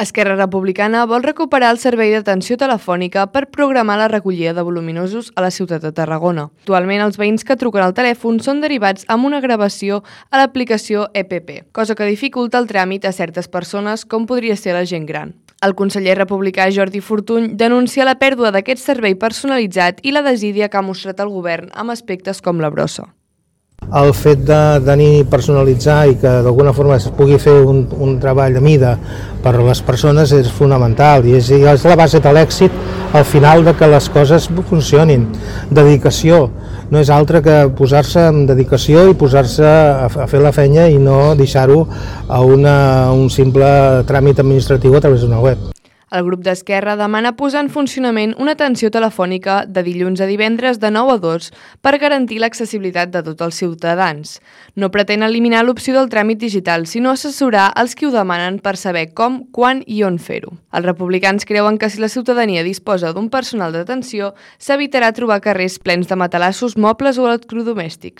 Esquerra Republicana vol recuperar el servei d'atenció telefònica per programar la recollida de voluminosos a la ciutat de Tarragona. Actualment, els veïns que truquen al telèfon són derivats amb una gravació a l'aplicació EPP, cosa que dificulta el tràmit a certes persones com podria ser la gent gran. El conseller republicà Jordi Fortuny denuncia la pèrdua d'aquest servei personalitzat i la desídia que ha mostrat el govern amb aspectes com la brossa. El fet de tenir personalitzar i que d'alguna forma es pugui fer un treball a mida per a les persones és fonamental i és la base de l'èxit al final de que les coses funcionin. Dedicació, no és altre que posar-se en dedicació i posar-se a fer la feina i no deixar-ho a un simple tràmit administratiu a través d'una web. El grup d'Esquerra demana posar en funcionament una atenció telefònica de dilluns a divendres de 9 a 2 per garantir l'accessibilitat de tots els ciutadans. No pretén eliminar l'opció del tràmit digital, sinó assessorar els qui ho demanen per saber com, quan i on fer-ho. Els republicans creuen que si la ciutadania disposa d'un personal d'atenció, s'evitarà trobar carrers plens de matalassos, mobles o electrodomèstics.